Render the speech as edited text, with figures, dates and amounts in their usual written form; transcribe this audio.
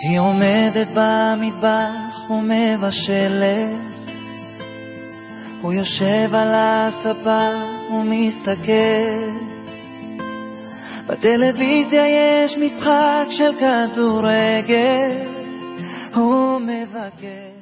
היא עומדת במטבח ומבשלת, הוא יושב על הספה ומסתכל. בטלוויזיה יש משחק של כדורגל, הוא מבקש